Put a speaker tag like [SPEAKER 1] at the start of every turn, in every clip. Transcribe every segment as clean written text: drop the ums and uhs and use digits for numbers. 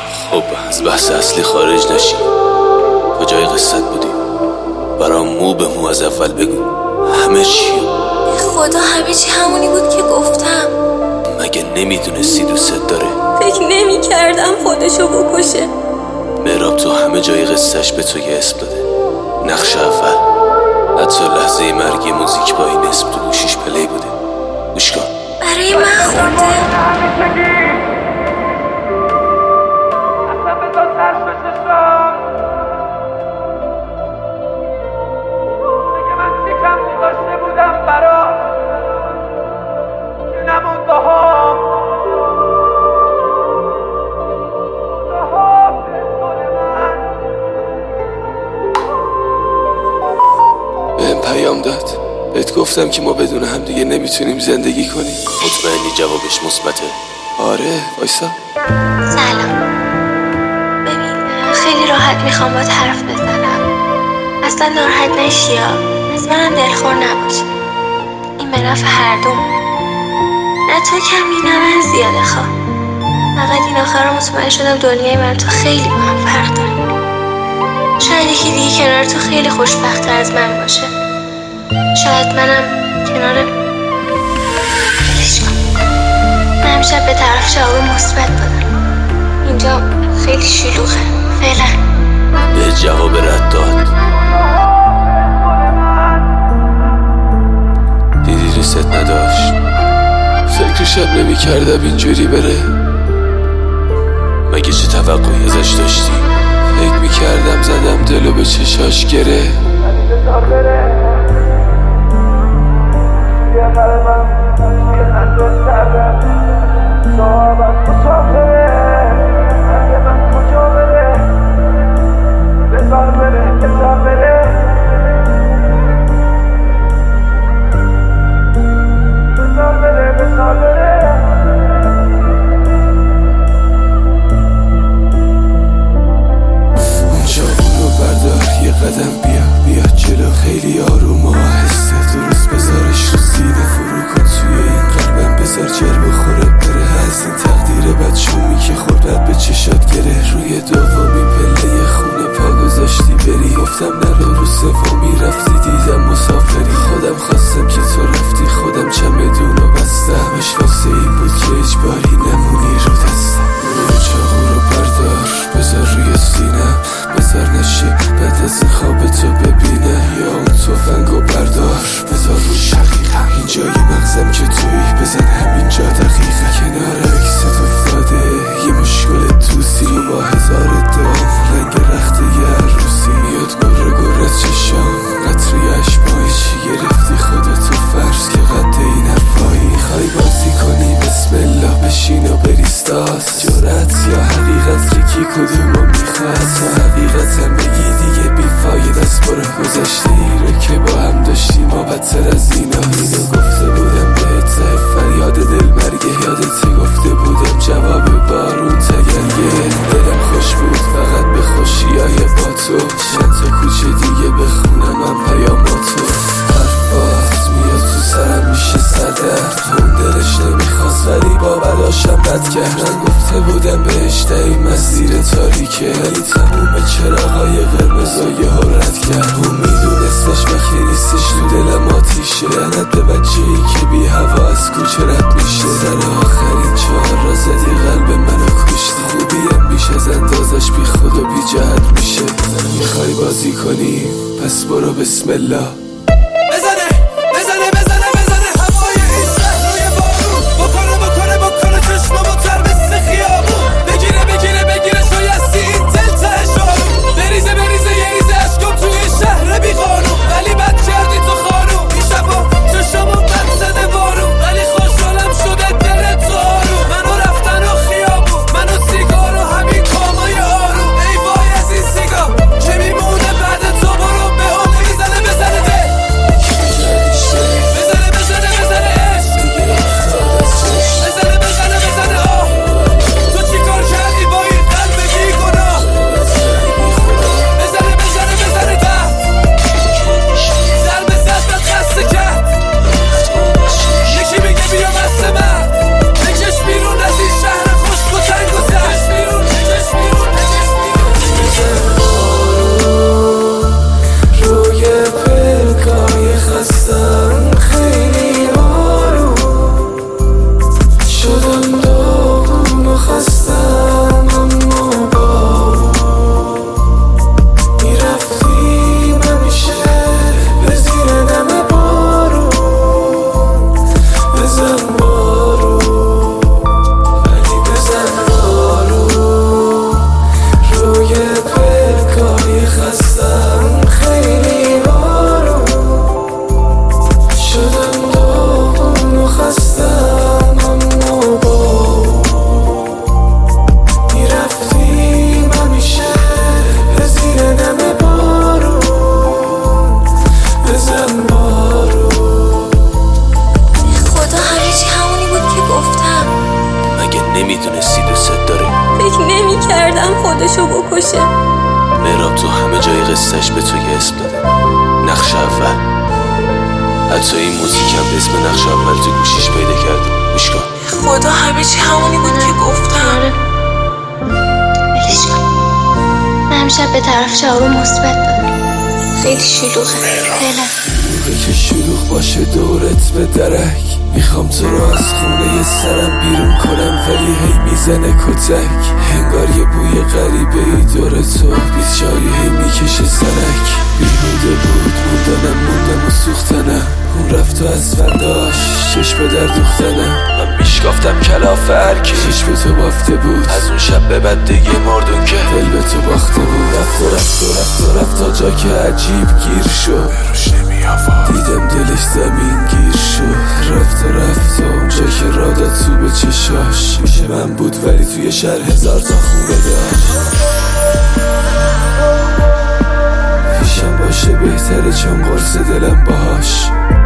[SPEAKER 1] خب از بحث اصلی خارج نشیم. کجای قصت بودیم؟ برام مو به مو از اول بگو همه چی.
[SPEAKER 2] خدا همه چی همونی بود که گفتم.
[SPEAKER 1] مگه نمیدونستی دوست داره؟
[SPEAKER 2] فکر نمی کردم خودشو بکشه.
[SPEAKER 1] مهراب تو همه جای قصهش به تو یه اسم داده. نقش اول حتی لحظه مرگی موزیک با این اسم تو گوشیش پلی بوده. گوش کن.
[SPEAKER 2] برای من خورده.
[SPEAKER 1] بهم پیام داد. بهت گفتم که ما بدون هم دیگه نمیتونیم زندگی کنیم. مطمئنی جوابش مثبته؟ آره وایسا.
[SPEAKER 2] سلام. ببین خیلی راحت میخوام باهات حرف بزنم. اصلا ناراحت نشی یا از منم دلخور نباش. این به نفع هر دوم. نه تو کمی نه من زیاده خواه. فقط این آخر مطمئن شدم دنیای من تو خیلی با هم فرق داره. شاید یکی دیگه کنار تو خیلی خوشبخت‌تر از من باشه. شاید منم کنار بلش کن. من همیشه به طرف جواب مثبت بدم. اینجا خیلی شلوغه. فعلا
[SPEAKER 1] به جواب رد داد. دیدی دوست نداشت. فکرشم نمی کردم اینجوری بره. مگه چه توقعی ازش داشتی؟ فکر می کردم زدم دلو به چشاش گره. قدم بیا جلو خیلی آروم و آهسته. درست بذارش رو سینه فرو کن توی این قلبم. بذار جر بخوره بره از این تقدیر بد شومی که خوردت به چشات گره. روی دومی پله خونه پا گذاشتی بری. گفتم نرو رو سومی رفتی دیدم مسافری. خودم خواستم که تو رفتی خودم چمدونو بستم. همش واسه این بود که اجباری نمونی رو دستم. چاقو رو بردار بذار روی سینم. بذار نشه بعد از خواب تو ببینه. یا اون تفنگو بردار بذار رو شقیقم. اینجای مغزم که توی بزن همینجا دقیقه. کنار اکست افتاده یه مشکل توسی. تو با هزار دام رنگ رخت یه عروسی. میاد گره گره چشام قطری اشبایی. چی گرفتی خودتو فرض که قد این حرفایی. میخوای بازی کنی بسم الله بشین و بریستاز. جرأت یا حقیقت که کی کدومو میخواد. تو حقیقتم بگی دیگه بیفاید از برو. گذشته ایره که با هم داشتیم ما بدتر از اینا. اینو گفته بودم بهت فریاد دل مرگه. یادت گفته بودم جواب بارون تگرگه. دلم خوش بود فقط به خوشیای با تو. چند تا کوچه دیگه بخونم من پیاماتو. حرفات میاد تو سرم میشه صدر. اون دلش نمیخواست ولی با بلاشم رد کرد. من گفته بودم بهش دهیم از زیر تاریکه. ولی تموم چراغای قرمزای رد کرد. اون میدونستش وقتی نیستش تو دلم آتیشه. لعنت به بچه‌ای که بی هوا از کوچه رد میشه. سر آخرین چهار را زدی قلب منو کشتی. خوبیم بیش از اندازش بی خود و بی جهت میشه. میخوای بازی کنی پس برو بسم الله. میدونستی دوست داره.
[SPEAKER 2] فکر نمی کردم خودشو بکشه.
[SPEAKER 1] مهراب تو همه جای قصهش به تو یه اسم داده، نقش اول. حتی این موزیکم به اسم نقش اول تو گوشیش پیدا کرده. گوش کن.
[SPEAKER 3] خدا همه چی همونی بود که گفتم.
[SPEAKER 2] ولش کن. من همیشه به طرف جواب مثبت دادم. خیلی شلوغه. فعلا
[SPEAKER 1] که شلوغ باشه دورت به درک. میخوام تو رو از خونه سرم بیرون کنم ولی هی میزنه کتک. انگار یه بوی غریبه ای دور تو، بیت جایی هی میکشه سرک. بیهوده بود موندم و سوختنم. اون رفت و از فرداش چشم در دوختنم. من میشکافتم کلافر که چشم تو بافته بود. از اون شب به بعد دیگه مردون که دل به تو باخته بود. رفت تا جا که عجیب گیر شد. دیدم دلش زمین گیر شد. رفت اونجا که را داد تو به چشاش. میشه من بود ولی توی شهر هزار تا خونه داشت. پیشم باشه بهتره چون قرص دلم باهاش.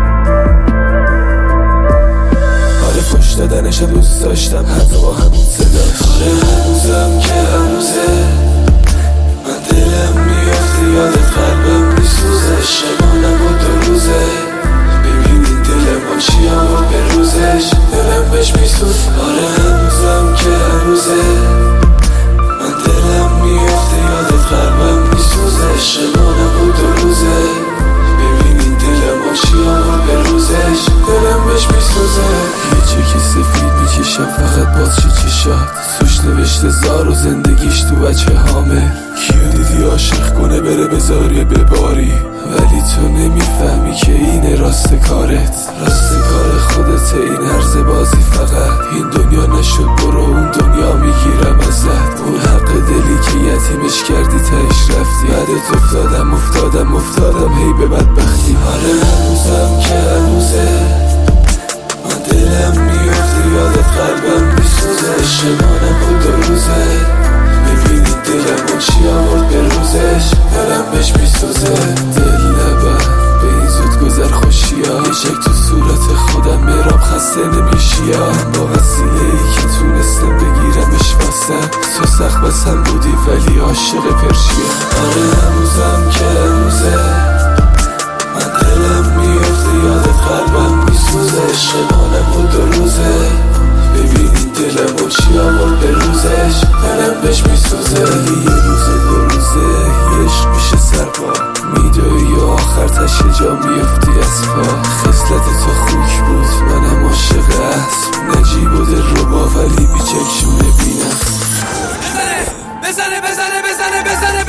[SPEAKER 1] آره فش دادنشم دوست داشتم حتی با همون صداش. آره هنوزم که هنوزه من دلم میافته یادت قلبم میسوزه. شبانم و دو روزه ببینید دلم چی آورد به روزش. دلم بهش میسوز. آره هنوزم که هنوزه من دلم میافته یادت قلبم میسوزه. شبانم و دو روزه ببینید دلم چی آورد به روزش. دلم بهش میسوزه. یه چکی سفید میکشم فقط باز چشات. توش نوشته زار و زندگیش تو بچه هامه. کیو دیدی عاشق کنه بره بذاری بباری ولی تو نمیفهمی که اینه راست کارت. راست کار خودت این عرض بازی فقط. این دنیا نشد برو اون دنیا میگیرم ازت. اون حق دلی که یتیمش کردی تهش رفتی. بعدت افتادم هی به بدبختی. آره هنوزم که هنوزه من دلم میافته یادت قلبم میسوزه. شبانم و دو روزه ببینید دلم چی آورد به روزش. دلم بهش میسوزه. دل نبر به این زود گذر خوشیا. یه شک تو صورت خودم مهراب خسته نمیشیا. با وسیله ای که تونستم بگیرمش واسم. تو سخت بسم بودی ولی عاشق پرشیا. آره هنوزم که هنوزه من دلم میافته یادت قلبم میسوزه. شبانم و دو روزه ببینید دلم چی آورد به روزش. دلم بهش میسوزه. یه روزه دو روزه یه عشق میشه سرپا. میدوی و آخر تشه جا میفتی از پا. خصلت تو خوک بود منم عاشق اسب. نجیب و دل ربا ولی بیچکشونه بینم.
[SPEAKER 3] بزنه